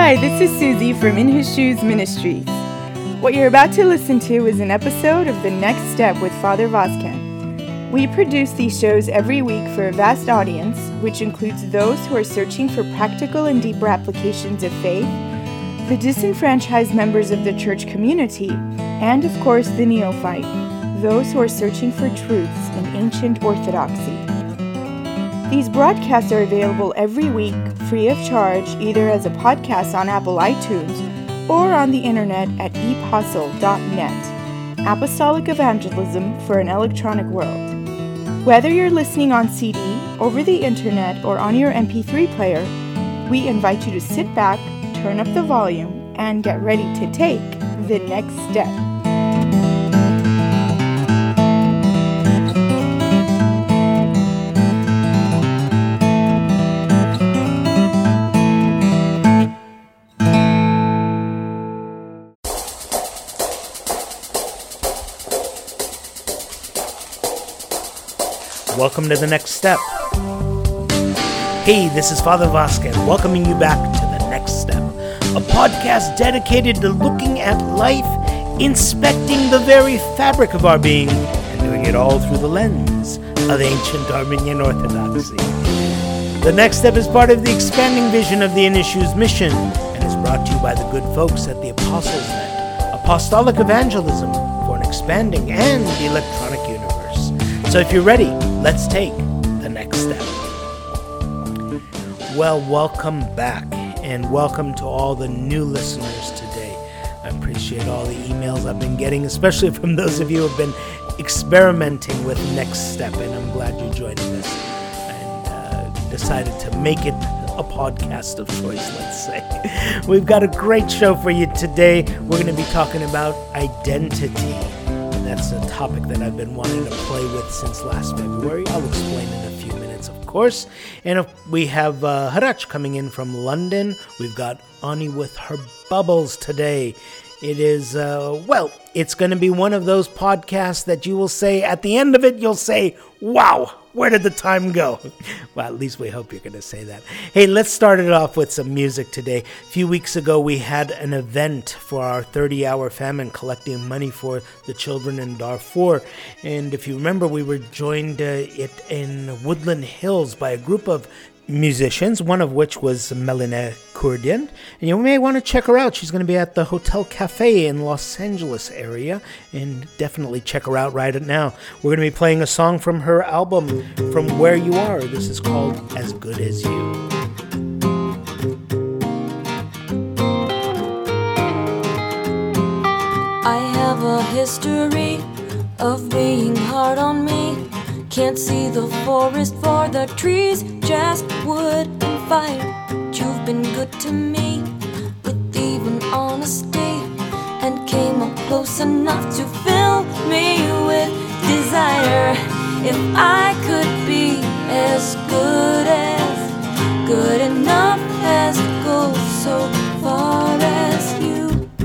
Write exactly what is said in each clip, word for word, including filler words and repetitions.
Hi, this is Susie from In His Shoes Ministries. What you're about to listen to is an episode of The Next Step with Father Vazquez. We produce these shows every week for a vast audience, which includes those who are searching for practical and deeper applications of faith, the disenfranchised members of the church community, and of course the neophyte, those who are searching for truths in ancient orthodoxy. These broadcasts are available every week, free of charge, either as a podcast on Apple iTunes or on the internet at epostle dot net, Apostolic Evangelism for an Electronic World. Whether you're listening on C D, over the internet, or on your M P three player, we invite you to sit back, turn up the volume, and get ready to take the next step. Welcome to The Next Step. Hey, this is Father Vazquez, welcoming you back to The Next Step, a podcast dedicated to looking at life, inspecting the very fabric of our being, and doing it all through the lens of ancient Armenian Orthodoxy. The Next Step is part of the expanding vision of the In His Shoes mission and is brought to you by the good folks at the Apostles' Net, Apostolic Evangelism for an expanding and electronic universe. So if you're ready, let's take the next step. Well, welcome back, and welcome to all the new listeners today. I appreciate all the emails I've been getting, especially from those of you who have been experimenting with Next Step, and I'm glad you're joining us and uh, decided to make it a podcast of choice, let's say. We've got a great show for you today. We're going to be talking about identity. That's a topic that I've been wanting to play with since last February. I'll explain in a few minutes, of course. And if we have uh, Harach coming in from London. We've got Ani with her bubbles today. It is, uh, well, it's going to be one of those podcasts that you will say, at the end of it, you'll say, wow, where did the time go? Well, at least we hope you're going to say that. Hey, let's start it off with some music today. A few weeks ago, we had an event for our thirty-hour famine, collecting money for the children in Darfur. And if you remember, we were joined uh, it in Woodland Hills by a group of musicians, one of which was Melina Kurdian, and you may want to check her out. She's going to be at the Hotel Cafe in Los Angeles area, and definitely check her out right now. We're going to be playing a song from her album, From Where You Are. This is called As Good As You. I have a history of being hard on me. Can't see the forest for the trees, just wood and fire. But you've been good to me, with even honesty, and came up close enough to fill me with desire. If I could be as good as, good enough as to go so far as you.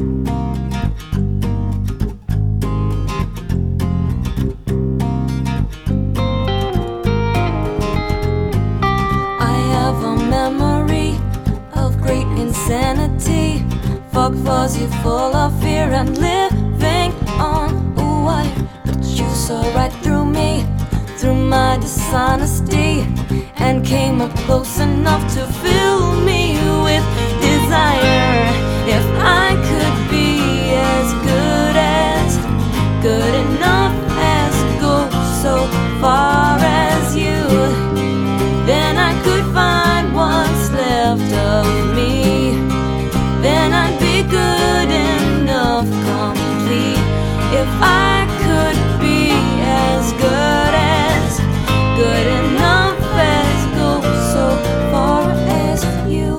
Insanity, fog fuzzy, full of fear and living on a wire. But you saw right through me, through my dishonesty, and came up close enough to fill me with desire. If I could be as good as, good enough as, go so far as you, then I could find what's left of me. Then I'd be good enough, complete. If I could be as good as, good enough as, go so far as you.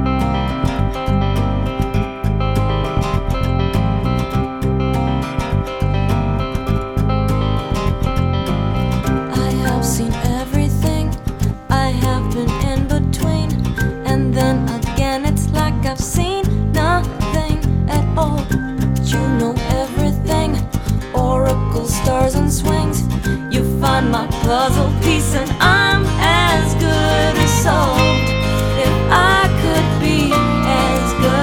I have seen everything, I have been in between, and then again it's like I've seen nothing at all. But you know everything, oracles, stars and swings. You find my puzzle piece and I'm as good as solved. If I could be as good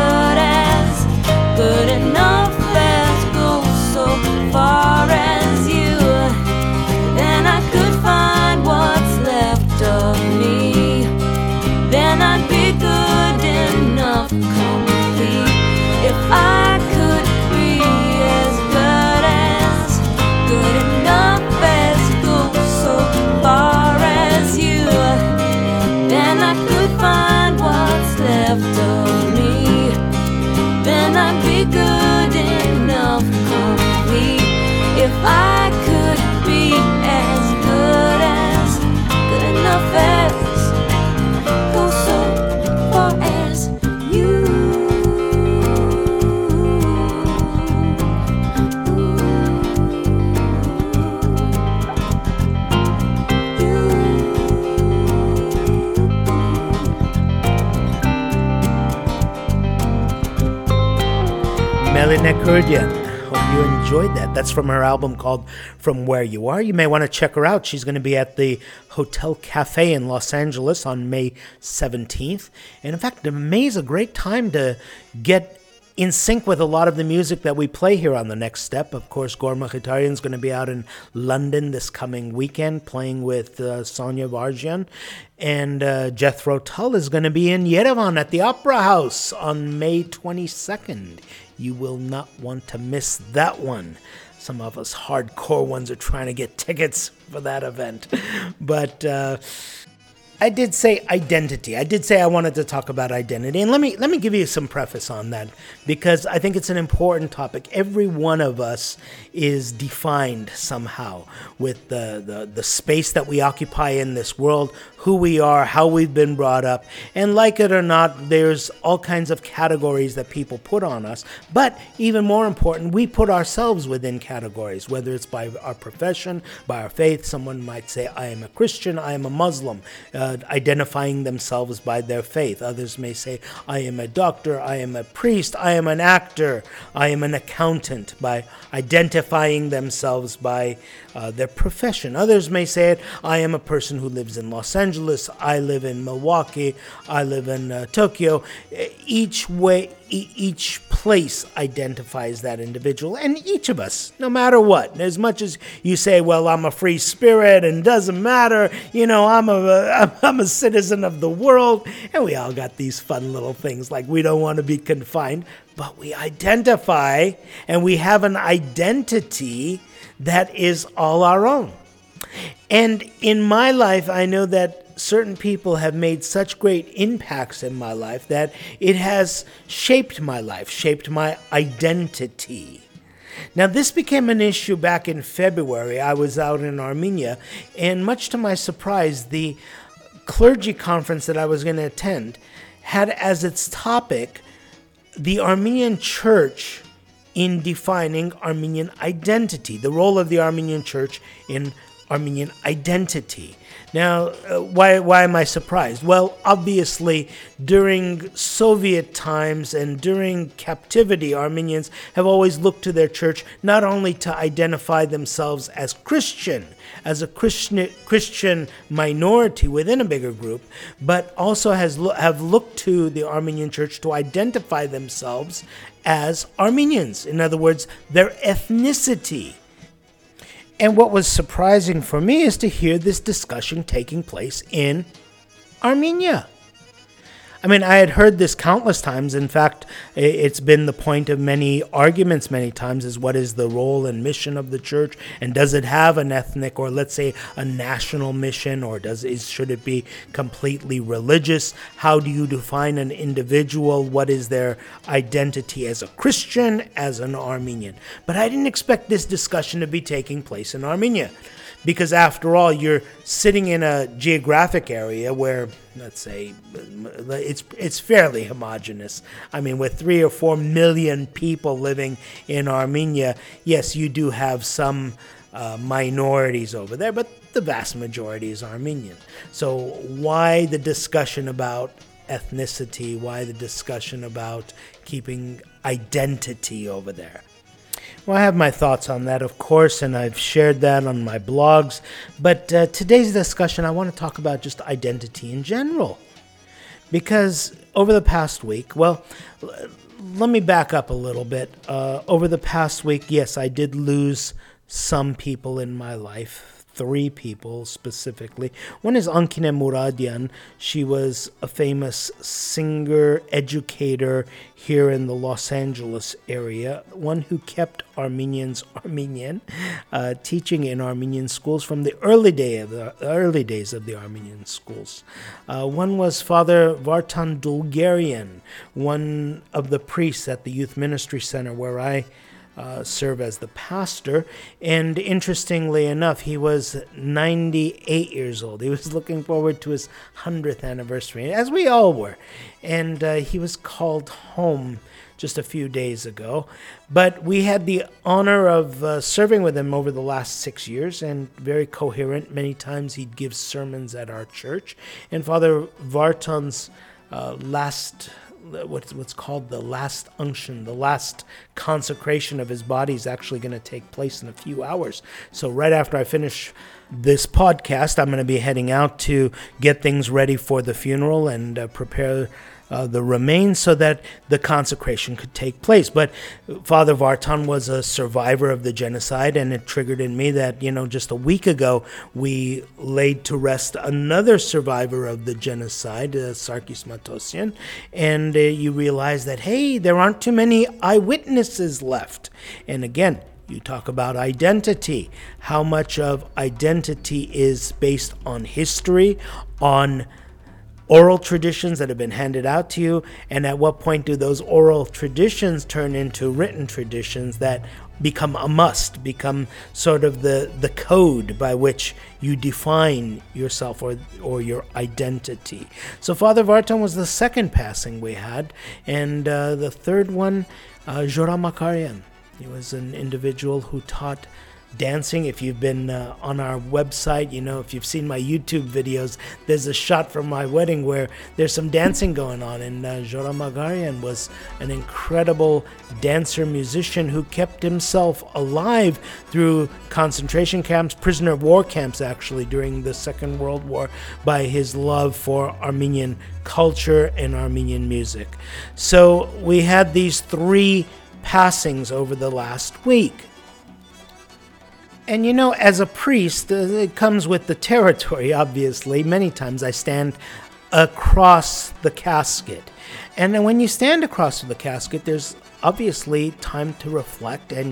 Selena Kurdian. Hope you enjoyed that. That's from her album called From Where You Are. You may want to check her out. She's going to be at the Hotel Cafe in Los Angeles on May seventeenth. And in fact, May is a great time to get in sync with a lot of the music that we play here on The Next Step. Of course, Gor Mkhitaryan is going to be out in London this coming weekend playing with uh, Sonia Varjian. And uh, Jethro Tull is going to be in Yerevan at the Opera House on May twenty-second. You will not want to miss that one. Some of us hardcore ones are trying to get tickets for that event. But uh, I did say identity. I did say I wanted to talk about identity. And let me let me give you some preface on that, because I think it's an important topic. Every one of us is defined somehow with the, the, the space that we occupy in this world, who we are, how we've been brought up. And like it or not, there's all kinds of categories that people put on us. But even more important, we put ourselves within categories, whether it's by our profession, by our faith. Someone might say, I am a Christian, I am a Muslim, uh, identifying themselves by their faith. Others may say, I am a doctor, I am a priest, I am an actor, I am an accountant, by identifying themselves by uh, their profession. Others may say it, I am a person who lives in Los Angeles, I live in Milwaukee, I live in uh, Tokyo. Each way, e- each place identifies that individual, and each of us, no matter what, as much as you say, well, I'm a free spirit and doesn't matter, you know, I'm a, I'm a citizen of the world, and we all got these fun little things like we don't want to be confined, but we identify and we have an identity that is all our own. And in my life, I know that certain people have made such great impacts in my life that it has shaped my life, shaped my identity. Now, this became an issue back in February. I was out in Armenia, and much to my surprise, the clergy conference that I was going to attend had as its topic the Armenian Church in defining Armenian identity, the role of the Armenian Church in Armenian identity. Now, uh, why why am I surprised? Well, obviously, during Soviet times and during captivity, Armenians have always looked to their church not only to identify themselves as Christian, as a Christian Christian minority within a bigger group, but also has lo- have looked to the Armenian church to identify themselves as Armenians. In other words, their ethnicity. And what was surprising for me is to hear this discussion taking place in Armenia. I mean, I had heard this countless times. In fact, it's been the point of many arguments many times, is what is the role and mission of the church, and does it have an ethnic or, let's say, a national mission, or does it, should it be completely religious? How do you define an individual? What is their identity as a Christian, as an Armenian? But I didn't expect this discussion to be taking place in Armenia, because after all, you're sitting in a geographic area where, let's say, it's it's fairly homogenous. I mean, with three or four million people living in Armenia, yes, you do have some uh, minorities over there, but the vast majority is Armenian. So why the discussion about ethnicity? Why the discussion about keeping identity over there? Well, I have my thoughts on that, of course, and I've shared that on my blogs. But uh, today's discussion, I want to talk about just identity in general. Because over the past week, well, l- let me back up a little bit. Uh, over the past week, yes, I did lose some people in my life. Three people specifically. One is Ankine Muradian. She was a famous singer, educator here in the Los Angeles area, one who kept Armenians Armenian, uh, teaching in Armenian schools from the early day of the early days of the Armenian schools. Uh, one was Father Vartan Dulgarian, one of the priests at the Youth Ministry Center where I Uh, serve as the pastor, and interestingly enough, he was ninety-eight years old. He was looking forward to his hundredth anniversary, as we all were, and uh, he was called home just a few days ago. But we had the honor of uh, serving with him over the last six years, and very coherent. Many times he'd give sermons at our church, and Father Vartan's uh, last what's what's called the last unction, the last consecration of his body is actually going to take place in a few hours. So right after I finish this podcast, I'm going to be heading out to get things ready for the funeral and uh, prepare Uh, the remains so that the consecration could take place. But Father Vartan was a survivor of the genocide, and it triggered in me that, you know, just a week ago, we laid to rest another survivor of the genocide, uh, Sarkis Matosian, and uh, you realize that, hey, there aren't too many eyewitnesses left. And again, you talk about identity. How much of identity is based on history, on oral traditions that have been handed out to you, and at what point do those oral traditions turn into written traditions that become a must, become sort of the, the code by which you define yourself or or your identity. So Father Vartan was the second passing we had, and uh, the third one, uh, Joram Makarian. He was an individual who taught dancing. If you've been uh, on our website, you know, if you've seen my YouTube videos, there's a shot from my wedding where there's some dancing going on, and uh, Joram Magarian was an incredible dancer musician who kept himself alive through concentration camps, prisoner of war camps actually, during the Second World War, by his love for Armenian culture and Armenian music. So we had these three passings over the last week. And you know, as a priest, uh, it comes with the territory, obviously. Many times I stand across the casket. And then when you stand across the casket, there's obviously time to reflect. And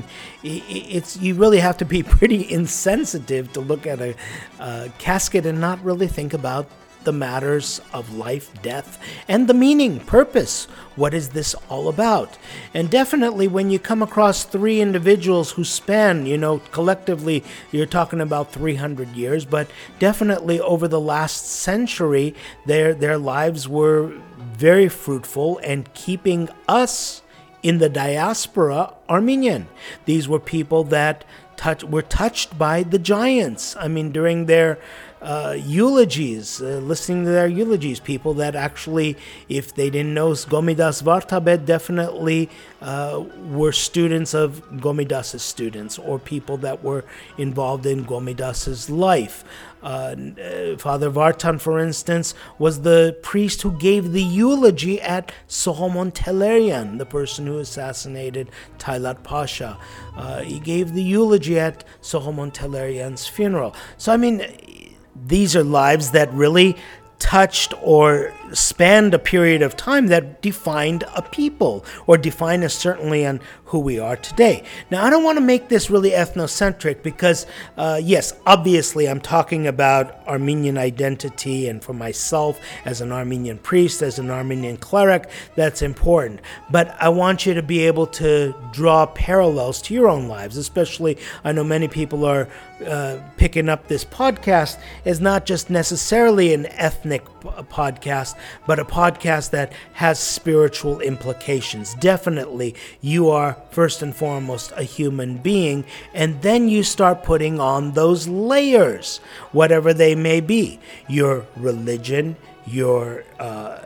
it's you really have to be pretty insensitive to look at a, a casket and not really think about the matters of life, death, and the meaning, purpose. What is this all about? And definitely when you come across three individuals who span, you know, collectively, you're talking about three hundred years, but definitely over the last century, their their lives were very fruitful and keeping us in the diaspora Armenian. These were people that touch, were touched by the giants. I mean, during their Uh, eulogies, uh, listening to their eulogies, people that actually, if they didn't know Gomidas Vartabed, definitely uh, were students of Gomidas's students, or people that were involved in Gomidas's life. Uh, Father Vartan, for instance, was the priest who gave the eulogy at Soghomon Tehlirian, the person who assassinated Talat Pasha. Uh, he gave the eulogy at Soghomon Tehlirian's funeral. So, I mean, these are lives that really touched or spanned a period of time that defined a people, or defined us certainly on who we are today. Now, I don't want to make this really ethnocentric because, uh, yes, obviously I'm talking about Armenian identity, and for myself as an Armenian priest, as an Armenian cleric, that's important. But I want you to be able to draw parallels to your own lives, especially I know many people are uh, picking up this podcast as not just necessarily an ethnic p- podcast, but a podcast that has spiritual implications. Definitely, you are first and foremost a human being, and then you start putting on those layers, whatever they may be. Your religion, your uh,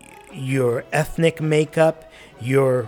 your ethnic makeup, your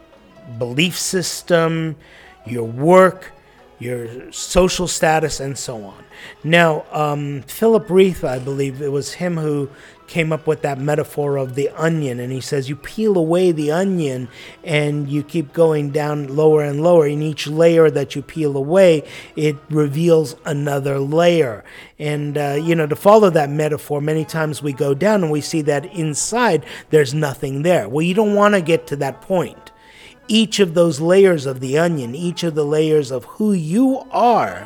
belief system, your work, your social status, and so on. Now, um, Philip Reith, I believe it was him who came up with that metaphor of the onion, and he says you peel away the onion and you keep going down lower and lower. In each layer that you peel away, it reveals another layer. And, uh, you know, to follow that metaphor, many times we go down and we see that inside there's nothing there. Well, you don't want to get to that point. Each of those layers of the onion, each of the layers of who you are,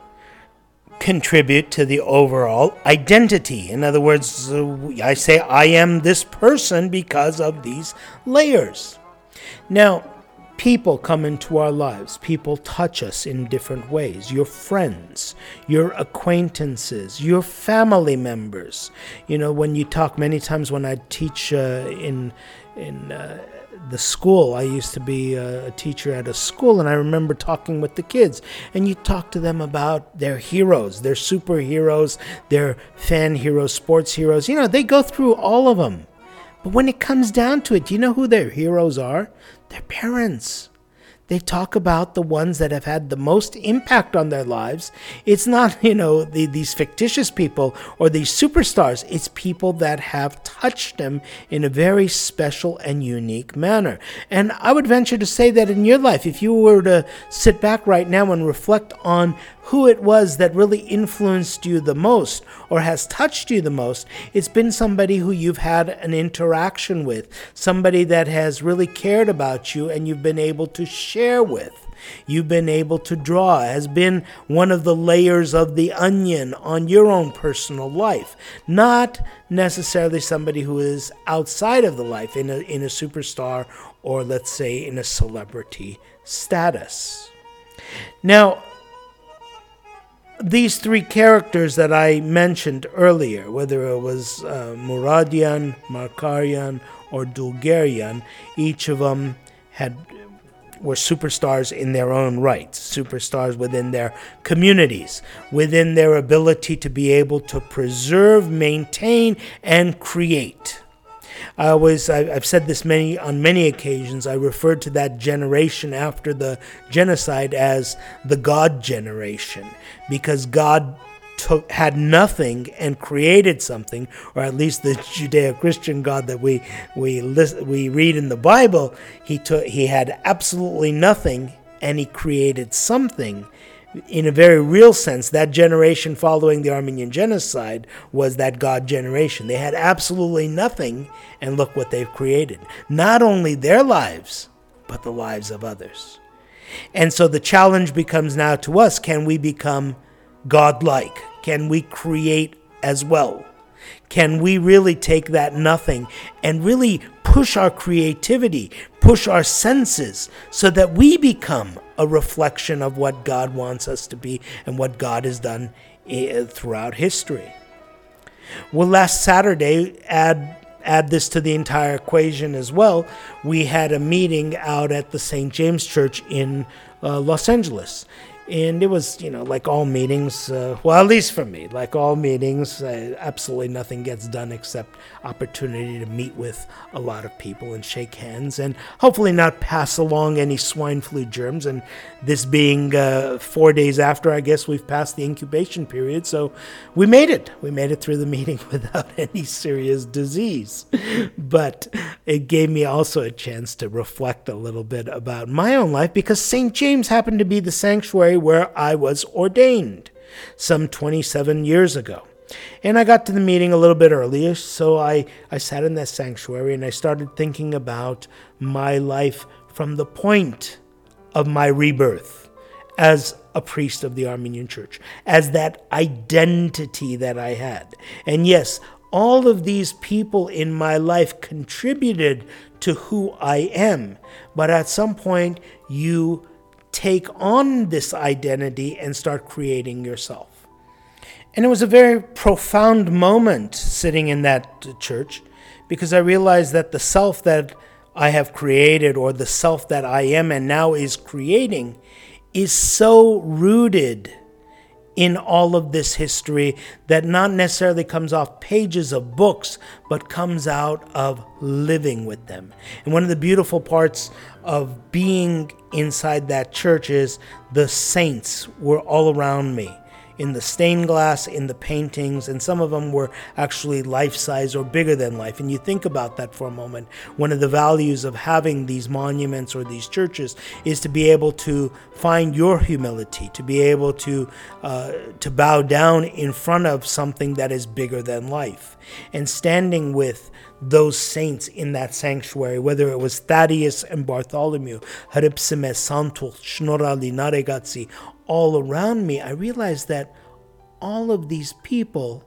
contribute to the overall identity. In other words, uh, I say I am this person because of these layers. Now, people come into our lives. People touch us in different ways. Your friends, your acquaintances, your family members. You know, when you talk, many times when I teach uh, in in uh, the school, I used to be a teacher at a school, and I remember talking with the kids, and you talk to them about their heroes, their superheroes, their fan heroes, sports heroes. You know, they go through all of them. But when it comes down to it, do you know who their heroes are? Their parents. They talk about the ones that have had the most impact on their lives. It's not, you know, the, these fictitious people or these superstars. It's people that have touched them in a very special and unique manner. And I would venture to say that in your life, if you were to sit back right now and reflect on who it was that really influenced you the most or has touched you the most, it's been somebody who you've had an interaction with, somebody that has really cared about you and you've been able to share with. You've been able to draw, has been one of the layers of the onion on your own personal life. Not necessarily somebody who is outside of the life in a, in a superstar or, let's say, in a celebrity status. Now, these three characters that I mentioned earlier, whether it was uh, Muradian, Markarian, or Dulgarian, each of them had were superstars in their own right, superstars within their communities, within their ability to be able to preserve, maintain, and create. I always, I've said this many on many occasions, I referred to that generation after the genocide as the God generation, because God took, had nothing and created something, or at least the Judeo-Christian God that we we list, we read in the Bible, he took he had absolutely nothing and he created something. In a very real sense, that generation following the Armenian genocide was that God generation. They had absolutely nothing, and look what they've created. Not only their lives, but the lives of others. And so the challenge becomes now to us, can we become God-like? Can we create as well? Can we really take that nothing and really push our creativity, push our senses, so that we become a reflection of what God wants us to be and what God has done throughout history? Well, last Saturday, add add this to the entire equation as well. We had a meeting out at the Saint James Church in uh, Los Angeles. And it was, you know, like all meetings, uh, well, at least for me, like all meetings, uh, absolutely nothing gets done except opportunity to meet with a lot of people and shake hands and hopefully not pass along any swine flu germs. And this being uh, four days after, I guess we've passed the incubation period. So we made it. We made it through the meeting without any serious disease. But it gave me also a chance to reflect a little bit about my own life, because Saint James happened to be the sanctuary where I was ordained some twenty-seven years ago. And I got to the meeting a little bit earlier, so I, I sat in that sanctuary and I started thinking about my life from the point of my rebirth as a priest of the Armenian Church, as that identity that I had. And yes, all of these people in my life contributed to who I am, but at some point you take on this identity and start creating yourself. And it was a very profound moment sitting in that church, because I realized that the self that I have created, or the self that I am and now is creating, is so rooted in all of this history that not necessarily comes off pages of books, but comes out of living with them. And one of the beautiful parts of being inside that church is the saints were all around me, in the stained glass, in the paintings, and some of them were actually life-size or bigger than life. And you think about that for a moment. One of the values of having these monuments or these churches is to be able to find your humility, to be able to uh, to bow down in front of something that is bigger than life. And standing with those saints in that sanctuary, whether it was Thaddeus and Bartholomew, Haripsime, Santul, Shnorali, Naregatsi, all around me, I realized that all of these people,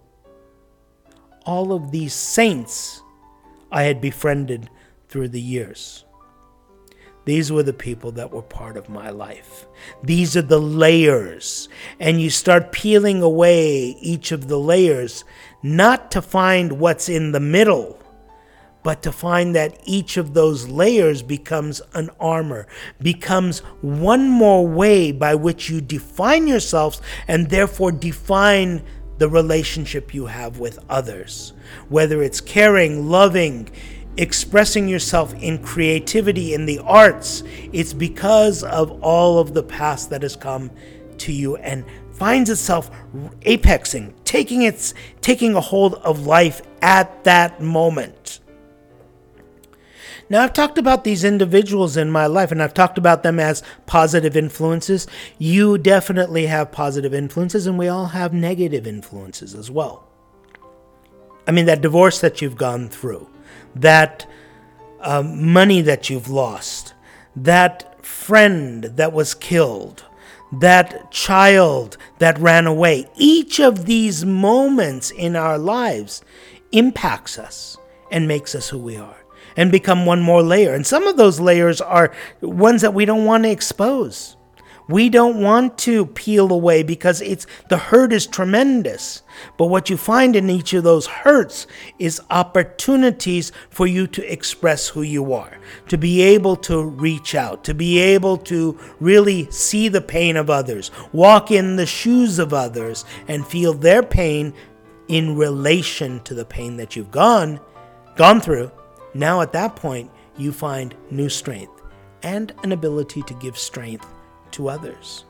all of these saints, I had befriended through the years. These were the people that were part of my life. These are the layers. And you start peeling away each of the layers, not to find what's in the middle, but to find that each of those layers becomes an armor, becomes one more way by which you define yourselves and therefore define the relationship you have with others. Whether it's caring, loving, expressing yourself in creativity, in the arts, it's because of all of the past that has come to you and finds itself apexing, taking its taking a hold of life at that moment. Now, I've talked about these individuals in my life, and I've talked about them as positive influences. You definitely have positive influences, and we all have negative influences as well. I mean, that divorce that you've gone through, that um, money that you've lost, that friend that was killed, that child that ran away. Each of these moments in our lives impacts us and makes us who we are and become one more layer. And some of those layers are ones that we don't want to expose. We don't want to peel away because it's the hurt is tremendous. But what you find in each of those hurts is opportunities for you to express who you are, to be able to reach out, to be able to really see the pain of others, walk in the shoes of others, and feel their pain in relation to the pain that you've gone, gone through. Now at that point, you find new strength and an ability to give strength to others.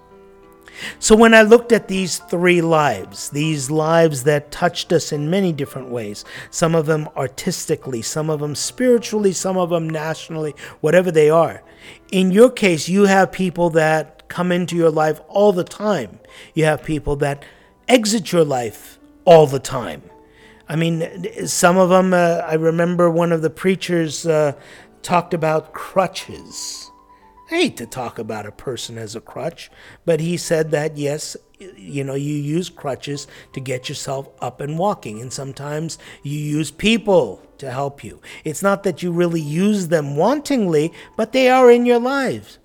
So when I looked at these three lives, these lives that touched us in many different ways, some of them artistically, some of them spiritually, some of them nationally, whatever they are. In your case, you have people that come into your life all the time. You have people that exit your life all the time. I mean, some of them, uh, I remember one of the preachers uh, talked about crutches. I hate to talk about a person as a crutch, but he said that, yes, you know, you use crutches to get yourself up and walking, and sometimes you use people to help you. It's not that you really use them wantingly, but they are in your lives.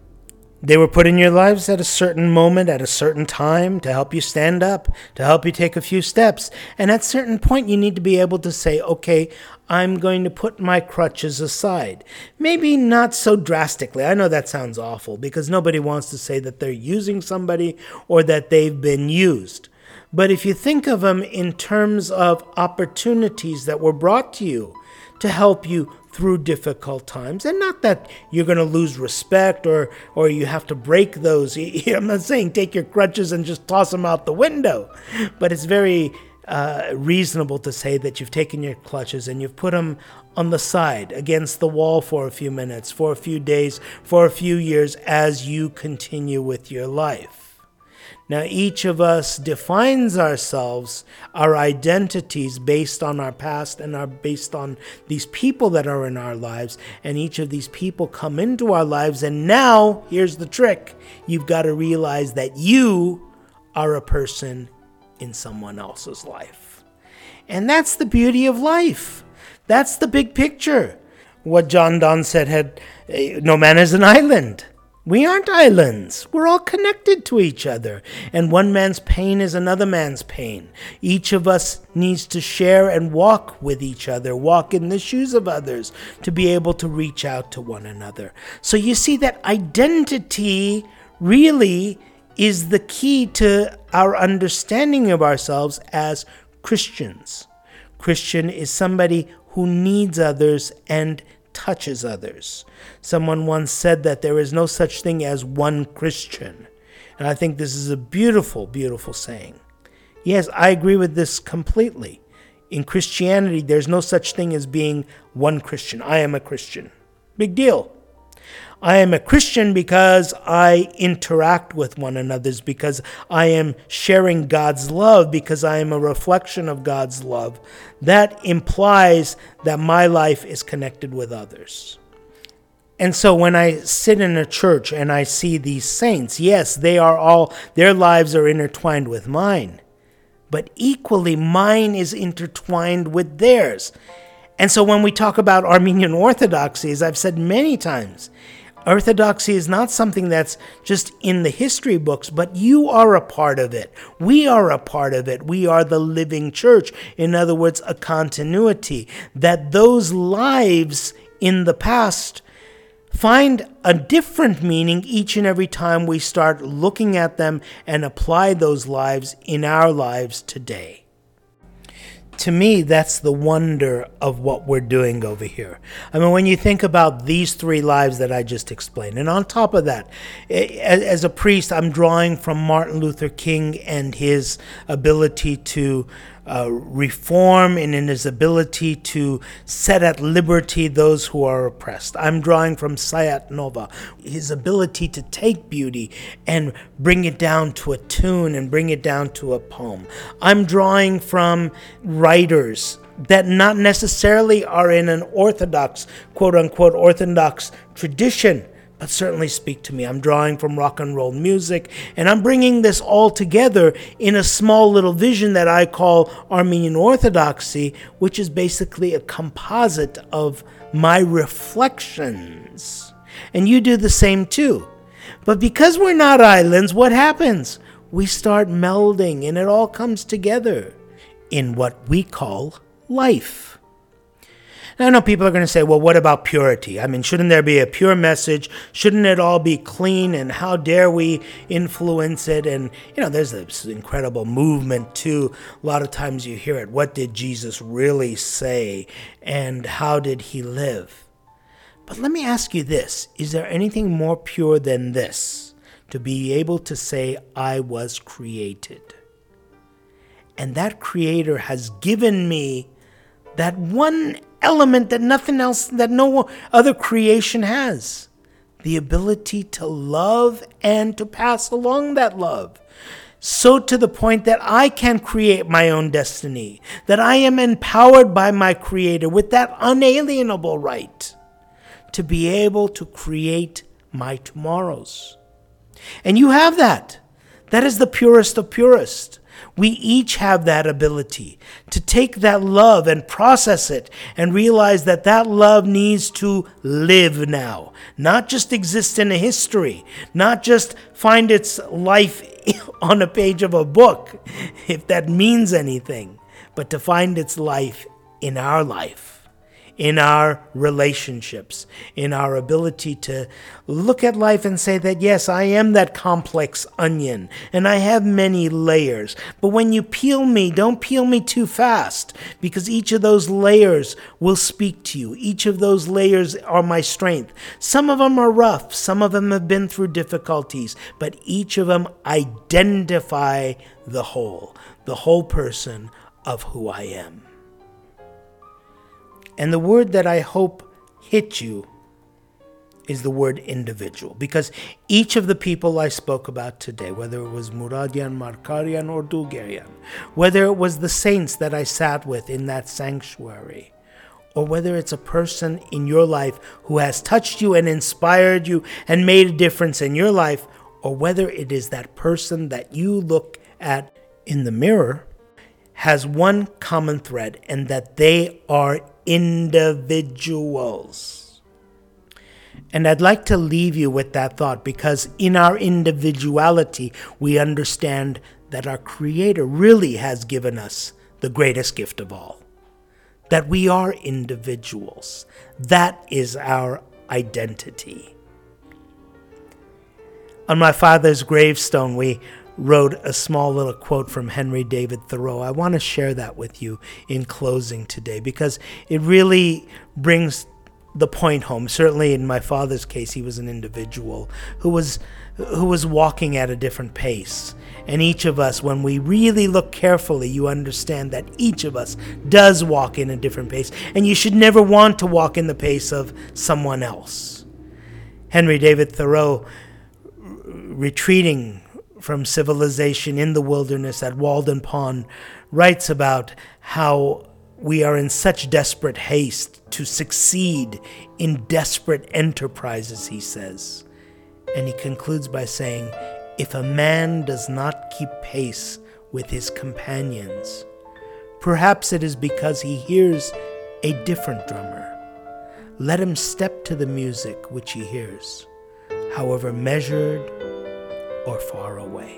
They were put in your lives at a certain moment, at a certain time, to help you stand up, to help you take a few steps. And at a certain point, you need to be able to say, okay, I'm going to put my crutches aside. Maybe not so drastically. I know that sounds awful because nobody wants to say that they're using somebody or that they've been used. But if you think of them in terms of opportunities that were brought to you to help you through difficult times, and not that you're going to lose respect or or you have to break those. I'm not saying take your crutches and just toss them out the window, but it's very uh, reasonable to say that you've taken your crutches and you've put them on the side against the wall for a few minutes, for a few days, for a few years as you continue with your life. Now, each of us defines ourselves, our identities based on our past and are based on these people that are in our lives. And each of these people come into our lives. And now, here's the trick. You've got to realize that you are a person in someone else's life. And that's the beauty of life. That's the big picture. What John Donne said had, no man is an island. We aren't islands. We're all connected to each other. And one man's pain is another man's pain. Each of us needs to share and walk with each other, walk in the shoes of others to be able to reach out to one another. So you see that identity really is the key to our understanding of ourselves as Christians. Christian is somebody who needs others and touches others. Someone once said that there is no such thing as one Christian. And I think this is a beautiful, beautiful saying. Yes, I agree with this completely. In Christianity, there's no such thing as being one Christian. I am a Christian. Big deal. I am a Christian because I interact with one another, because I am sharing God's love, because I am a reflection of God's love. That implies that my life is connected with others. And so when I sit in a church and I see these saints, yes, they are all, their lives are intertwined with mine. But equally, mine is intertwined with theirs. And so when we talk about Armenian Orthodoxy, as I've said many times, Orthodoxy is not something that's just in the history books, but you are a part of it. We are a part of it. We are the living church. In other words, a continuity. That those lives in the past find a different meaning each and every time we start looking at them and apply those lives in our lives today. To me, that's the wonder of what we're doing over here. I mean, when you think about these three lives that I just explained, and on top of that, as a priest, I'm drawing from Martin Luther King and his ability to uh, reform and in his ability to set at liberty those who are oppressed. I'm drawing from Sayat Nova, his ability to take beauty and bring it down to a tune and bring it down to a poem. I'm drawing from writers that not necessarily are in an orthodox, quote-unquote, orthodox tradition, but certainly speak to me. I'm drawing from rock and roll music, and I'm bringing this all together in a small little vision that I call Armenian Orthodoxy, which is basically a composite of my reflections. And you do the same too. But because we're not islands, what happens? We start melding, and it all comes together in what we call life. Now, I know people are going to say, well, what about purity? I mean, shouldn't there be a pure message? Shouldn't it all be clean? And how dare we influence it? And, you know, there's this incredible movement, too. A lot of times you hear it. What did Jesus really say? And how did he live? But let me ask you this. Is there anything more pure than this? To be able to say, I was created. And that creator has given me that one element that nothing else, that no other creation has. The ability to love and to pass along that love. So to the point that I can create my own destiny. That I am empowered by my creator with that unalienable right to be able to create my tomorrows. And you have that. That is the purest of purest. We each have that ability to take that love and process it and realize that that love needs to live now, not just exist in a history, not just find its life on a page of a book, if that means anything, but to find its life in our life, in our relationships, in our ability to look at life and say that, yes, I am that complex onion and I have many layers. But when you peel me, don't peel me too fast, because each of those layers will speak to you. Each of those layers are my strength. Some of them are rough. Some of them have been through difficulties, but each of them identify the whole, the whole person of who I am. And the word that I hope hit you is the word individual. Because each of the people I spoke about today, whether it was Muradian, Markarian, or Dulgarian, whether it was the saints that I sat with in that sanctuary, or whether it's a person in your life who has touched you and inspired you and made a difference in your life, or whether it is that person that you look at in the mirror, has one common thread, and that they are individuals. And I'd like to leave you with that thought, because in our individuality, we understand that our Creator really has given us the greatest gift of all. That we are individuals. That is our identity. On my father's gravestone, we wrote a small little quote from Henry David Thoreau. I want to share that with you in closing today, because it really brings the point home. Certainly in my father's case, he was an individual who was who was walking at a different pace. And each of us, when we really look carefully, you understand that each of us does walk in a different pace. And you should never want to walk in the pace of someone else. Henry David Thoreau, retreating from civilization in the wilderness at Walden Pond, writes about how we are in such desperate haste to succeed in desperate enterprises, he says. And he concludes by saying, if a man does not keep pace with his companions, perhaps it is because he hears a different drummer. Let him step to the music which he hears, however measured or far away.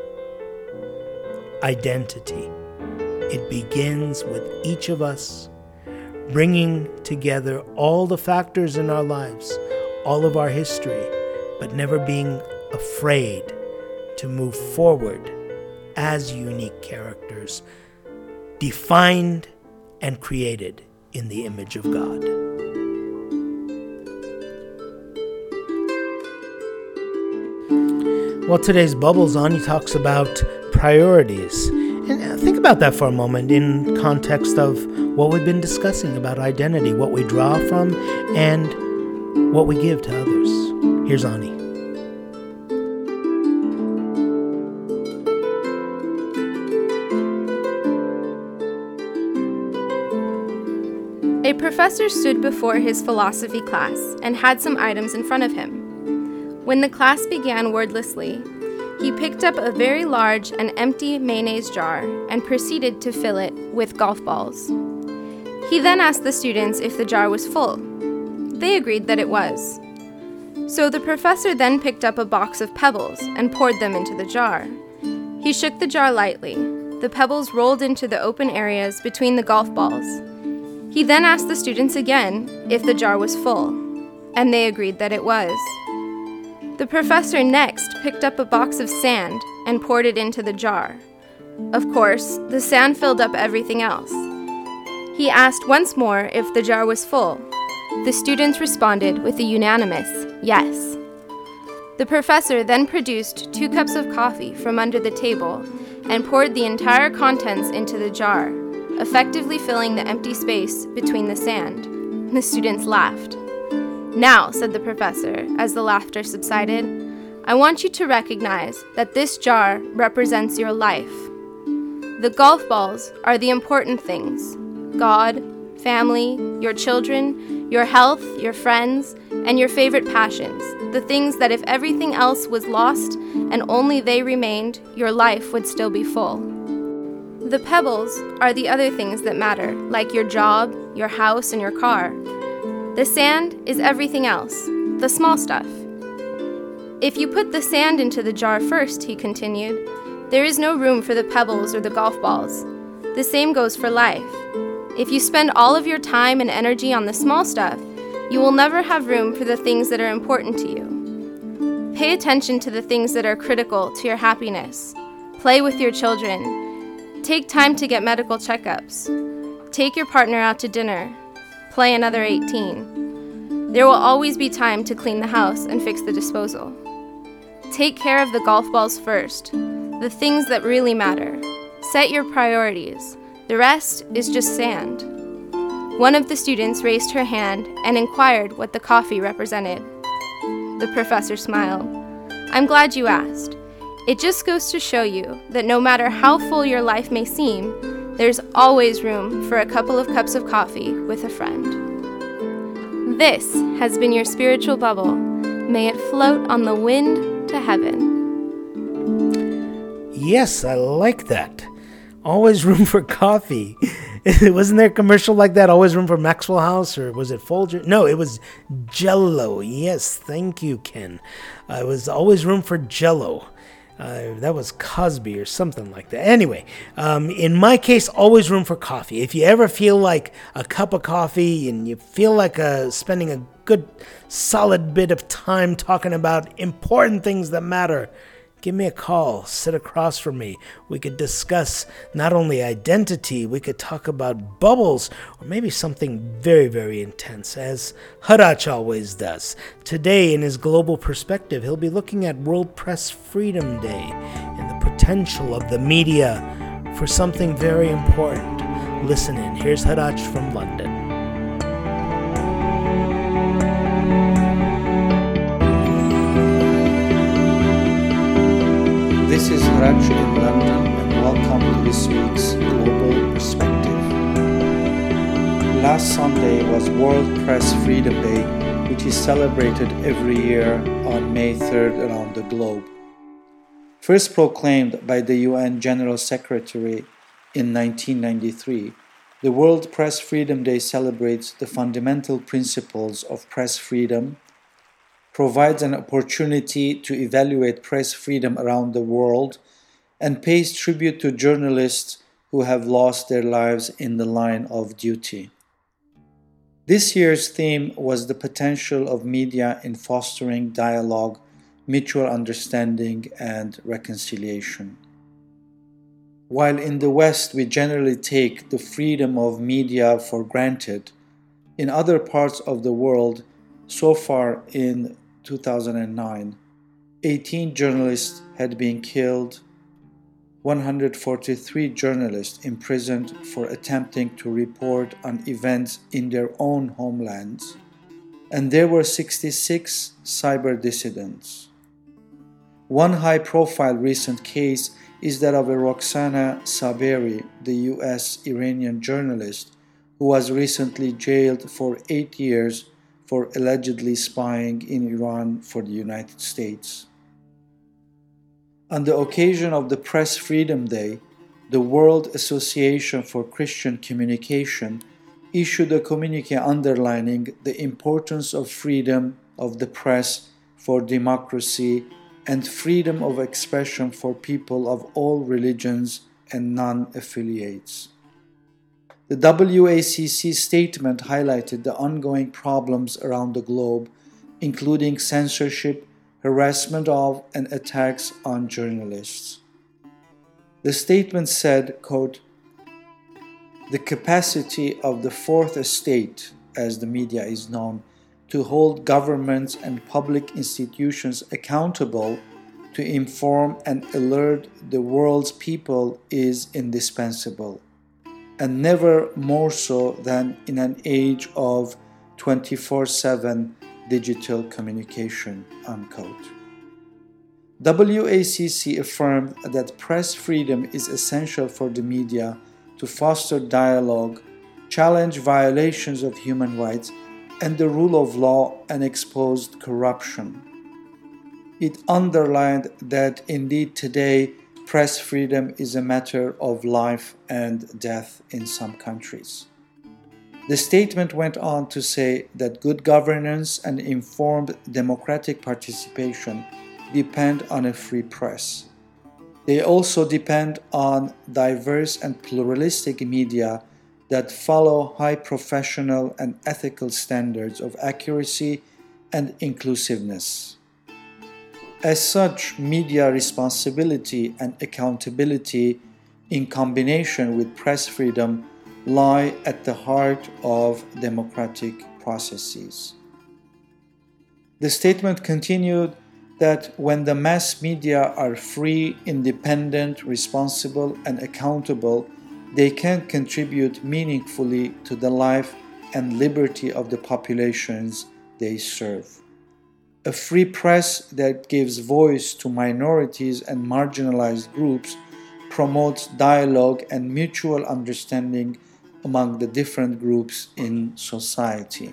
Identity. It begins with each of us bringing together all the factors in our lives, all of our history, but never being afraid to move forward as unique characters, defined and created in the image of God. Well, today's Bubbles On, he talks about priorities. And think about that for a moment in context of what we've been discussing about identity, what we draw from, and what we give to others. Here's Ani. A professor stood before his philosophy class and had some items in front of him. When the class began wordlessly, he picked up a very large and empty mayonnaise jar and proceeded to fill it with golf balls. He then asked the students if the jar was full. They agreed that it was. So the professor then picked up a box of pebbles and poured them into the jar. He shook the jar lightly. The pebbles rolled into the open areas between the golf balls. He then asked the students again if the jar was full, and they agreed that it was. The professor next picked up a box of sand and poured it into the jar. Of course, the sand filled up everything else. He asked once more if the jar was full. The students responded with a unanimous yes. The professor then produced two cups of coffee from under the table and poured the entire contents into the jar, effectively filling the empty space between the sand. The students laughed. "Now," said the professor, as the laughter subsided, "I want you to recognize that this jar represents your life. The golf balls are the important things: God, family, your children, your health, your friends, and your favorite passions, the things that if everything else was lost and only they remained, your life would still be full. The pebbles are the other things that matter, like your job, your house, and your car. The sand is everything else, the small stuff. If you put the sand into the jar first," he continued, "there is no room for the pebbles or the golf balls. The same goes for life. If you spend all of your time and energy on the small stuff, you will never have room for the things that are important to you. Pay attention to the things that are critical to your happiness. Play with your children. Take time to get medical checkups. Take your partner out to dinner. Play another eighteen. There will always be time to clean the house and fix the disposal. Take care of the golf balls first, the things that really matter. Set your priorities. The rest is just sand." One of the students raised her hand and inquired what the coffee represented. The professor smiled. "I'm glad you asked. It just goes to show you that no matter how full your life may seem, there's always room for a couple of cups of coffee with a friend." This has been your spiritual bubble. May it float on the wind to heaven. Yes, I like that. Always room for coffee. Wasn't there a commercial like that? Always room for Maxwell House, or was it Folger? No, it was Jell-O. Yes, thank you, Ken. Uh, it was always room for Jell-O. Uh, that was Cosby or something like that. Anyway, um, in my case, always room for coffee. If you ever feel like a cup of coffee and you feel like uh, spending a good solid bit of time talking about important things that matter, give me a call. Sit across from me. We could discuss not only identity, we could talk about bubbles, or maybe something very, very intense, as Harach always does. Today, in his global perspective, he'll be looking at World Press Freedom Day and the potential of the media for something very important. Listen in. Here's Harach from London. This is Harach in London, and welcome to this week's Global Perspective. Last Sunday was World Press Freedom Day, which is celebrated every year on May third around the globe. First proclaimed by the U N General Secretary in nineteen ninety-three, the World Press Freedom Day celebrates the fundamental principles of press freedom, provides an opportunity to evaluate press freedom around the world, and pays tribute to journalists who have lost their lives in the line of duty. This year's theme was the potential of media in fostering dialogue, mutual understanding, and reconciliation. While in the West we generally take the freedom of media for granted, in other parts of the world, so far in two thousand nine, eighteen journalists had been killed, one hundred forty-three journalists imprisoned for attempting to report on events in their own homelands, and there were sixty-six cyber dissidents. One high-profile recent case is that of a Roxana Saberi, the U S-Iranian journalist, who was recently jailed for eight years for allegedly spying in Iran for the United States. On the occasion of the Press Freedom Day, the World Association for Christian Communication issued a communique underlining the importance of freedom of the press for democracy and freedom of expression for people of all religions and non-affiliates. The W A C C statement highlighted the ongoing problems around the globe, including censorship, harassment of, and attacks on journalists. The statement said, quote, "The capacity of the fourth estate, as the media is known, to hold governments and public institutions accountable to inform and alert the world's people is indispensable, and never more so than in an age of twenty-four seven digital communication," unquote. W A C C affirmed that press freedom is essential for the media to foster dialogue, challenge violations of human rights, and the rule of law, and exposed corruption. It underlined that indeed today press freedom is a matter of life and death in some countries. The statement went on to say that good governance and informed democratic participation depend on a free press. They also depend on diverse and pluralistic media that follow high professional and ethical standards of accuracy and inclusiveness. As such, media responsibility and accountability in combination with press freedom lie at the heart of democratic processes. The statement continued that when the mass media are free, independent, responsible, and accountable, they can contribute meaningfully to the life and liberty of the populations they serve. A free press that gives voice to minorities and marginalized groups promotes dialogue and mutual understanding among the different groups in society.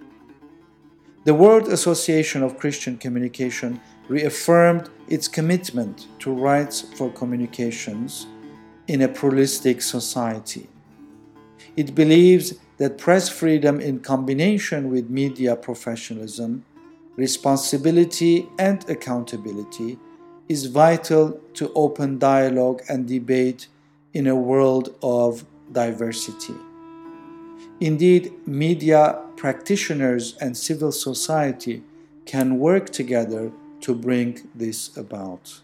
The World Association of Christian Communication reaffirmed its commitment to rights for communications in a pluralistic society. It believes that press freedom in combination with media professionalism, responsibility, and accountability is vital to open dialogue and debate in a world of diversity. Indeed, media practitioners and civil society can work together to bring this about.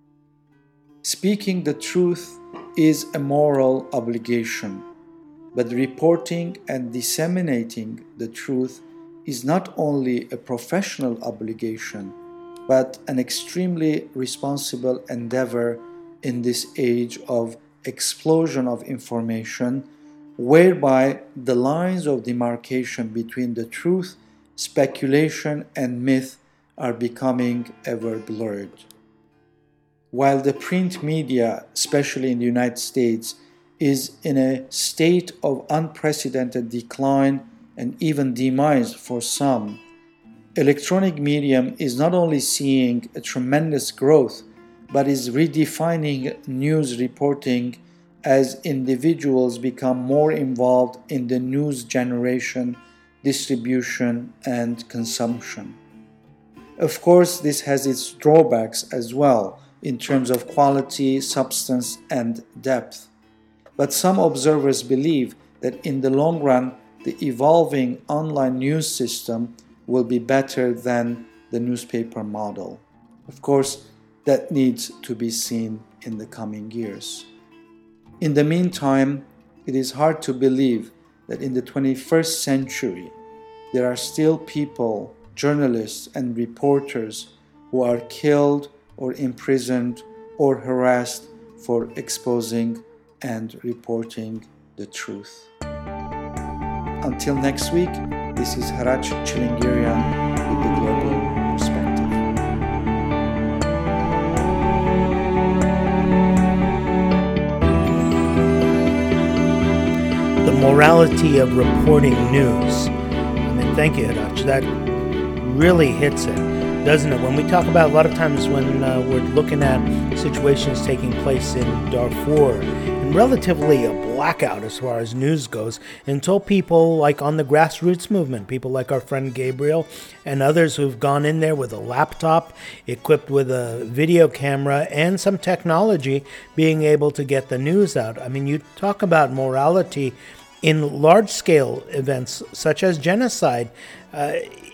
Speaking the truth is a moral obligation, but reporting and disseminating the truth is not only a professional obligation, but an extremely responsible endeavor in this age of explosion of information, whereby the lines of demarcation between the truth, speculation, and myth are becoming ever blurred. While the print media, especially in the United States, is in a state of unprecedented decline and even demise for some, electronic medium is not only seeing a tremendous growth, but is redefining news reporting as individuals become more involved in the news generation, distribution, and consumption. Of course, this has its drawbacks as well in terms of quality, substance, and depth. But some observers believe that in the long run, the evolving online news system will be better than the newspaper model. Of course, that needs to be seen in the coming years. In the meantime, it is hard to believe that in the twenty-first century, there are still people, journalists and reporters who are killed or imprisoned or harassed for exposing and reporting the truth. Until next week, this is Haraç Çilingirian with the Global Perspective. The morality of reporting news. I mean, thank you, Haraç. That really hits it, doesn't it? When we talk about, a lot of times when uh, we're looking at situations taking place in Darfur, and relatively a blackout as far as news goes, until people like on the grassroots movement, people like our friend Gabriel and others who've gone in there with a laptop equipped with a video camera and some technology, being able to get the news out. I mean, you talk about morality in large-scale events such as genocide. Uh,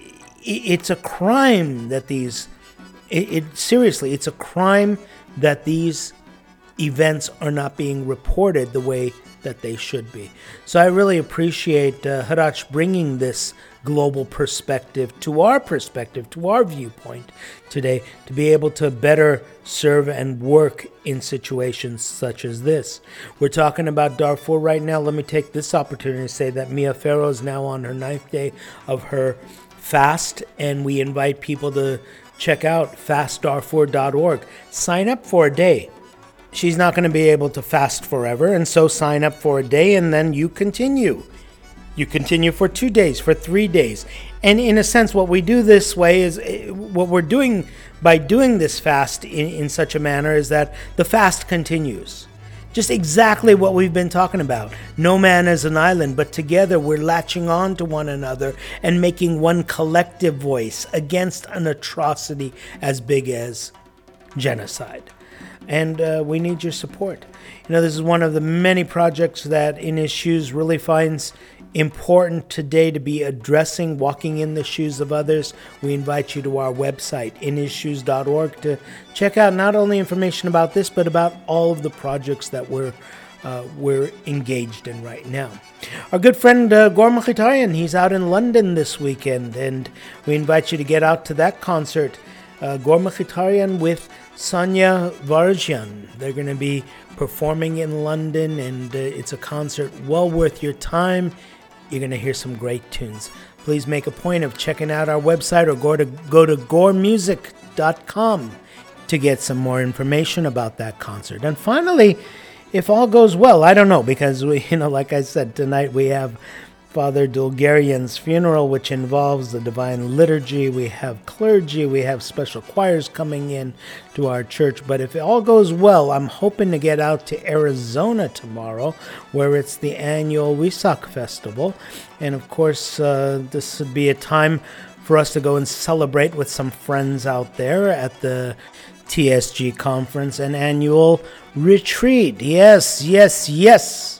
it's a crime that these, it, it seriously, it's a crime that these events are not being reported the way that they should be. So I really appreciate uh, Haraç bringing this global perspective to our perspective, to our viewpoint today, to be able to better serve and work in situations such as this. We're talking about Darfur right now. Let me take this opportunity to say that Mia Farrow is now on her ninth day of her fast, and we invite people to check out fast darfur dot org. Sign up for a day. She's not going to be able to fast forever, and so sign up for a day, and then you continue. You continue for two days, for three days. And in a sense, what we do this way is, what we're doing by doing this fast in, in such a manner is that the fast continues. Just exactly what we've been talking about. No man is an island, but together we're latching on to one another and making one collective voice against an atrocity as big as genocide. And uh, we need your support. You know, this is one of the many projects that In His Shoes really finds important today to be addressing, walking in the shoes of others. We invite you to our website, in his shoes dot org, to check out not only information about this, but about all of the projects that we're uh, we're engaged in right now. Our good friend uh, Gor Mkhitaryan, he's out in London this weekend, and we invite you to get out to that concert. Uh, Gor Mkhitaryan with Sonia Varjan. They're going to be performing in London, and uh, it's a concert well worth your time. You're going to hear some great tunes. Please make a point of checking out our website, or go to go to gore music dot com to get some more information about that concert. And finally, if all goes well, I don't know, because we, you know, like I said, tonight we have Father Dulgarian's funeral, which involves the Divine Liturgy. We have clergy, we have special choirs coming in to our church. But if it all goes well, I'm hoping to get out to Arizona tomorrow, where it's the annual Wesak Festival. And of course, uh, this would be a time for us to go and celebrate with some friends out there at the T S G conference and annual retreat. Yes, yes, yes.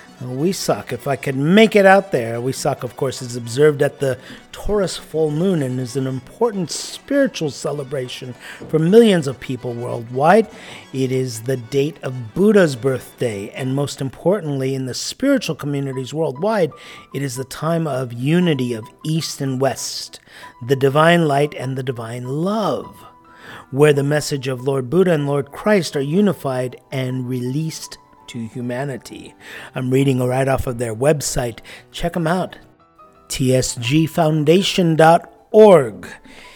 Wesak, if I could make it out there. Wesak, of course, is observed at the Taurus full moon and is an important spiritual celebration for millions of people worldwide. It is the date of Buddha's birthday, and most importantly, in the spiritual communities worldwide, it is the time of unity of East and West, the divine light and the divine love, where the message of Lord Buddha and Lord Christ are unified and released to humanity. I'm reading right off of their website. Check them out, T S G foundation dot org.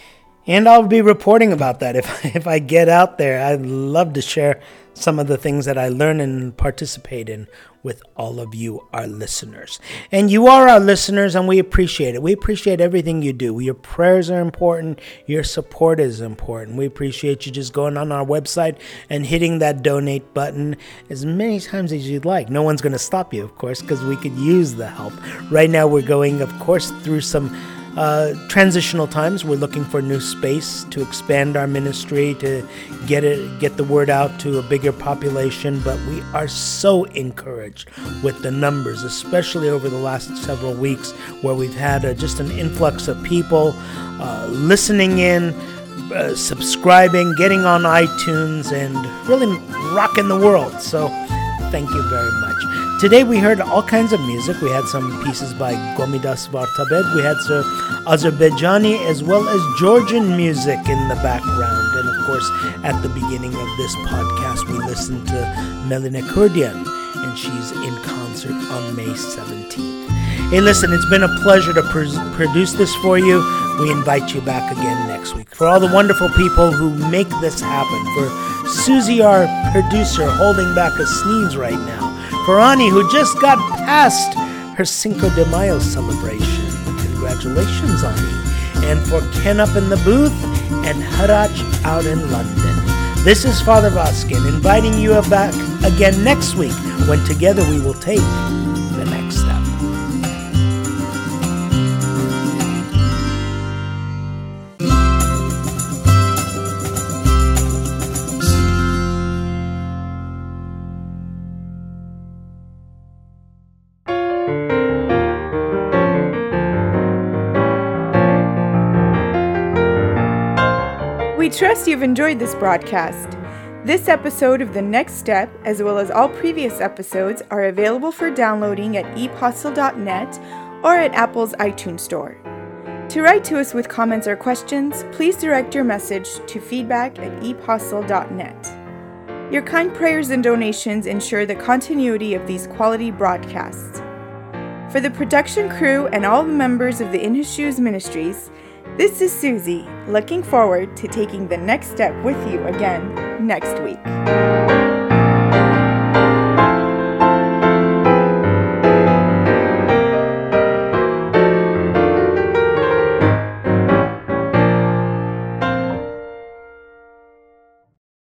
And I'll be reporting about that if, if I get out there. I'd love to share some of the things that I learn and participate in with all of you, our listeners. And you are our listeners, and we appreciate it. We appreciate everything you do. Your prayers are important. Your support is important. We appreciate you just going on our website and hitting that donate button as many times as you'd like. No one's going to stop you, of course, because we could use the help. Right now we're going, of course, through some Uh, transitional times. We're looking for new space to expand our ministry, to get it, get the word out to a bigger population. But we are so encouraged with the numbers, especially over the last several weeks, where we've had a, just an influx of people uh, listening in, uh, subscribing, getting on iTunes, and really rocking the world. So thank you very much. Today we heard all kinds of music. We had some pieces by Gomidas Vartabed. We had some Azerbaijani as well as Georgian music in the background. And of course, at the beginning of this podcast, we listened to Melina Kurdian, and she's in concert on May seventeenth. Hey, listen, it's been a pleasure to pr- produce this for you. We invite you back again next week. For all the wonderful people who make this happen, for Susie, our producer, holding back a sneeze right now, for Ani, who just got past her Cinco de Mayo celebration, congratulations, Ani, and for Ken up in the booth and Haraj out in London. This is Father Vazquez inviting you back again next week, when together we will take the next step. We trust you've enjoyed this broadcast. This episode of The Next Step, as well as all previous episodes, are available for downloading at e postle dot net or at Apple's iTunes Store. To write to us with comments or questions, please direct your message to feedback at e postle dot net. Your kind prayers and donations ensure the continuity of these quality broadcasts. For the production crew and all the members of the In His Shoes Ministries, this is Susie, looking forward to taking the next step with you again next week.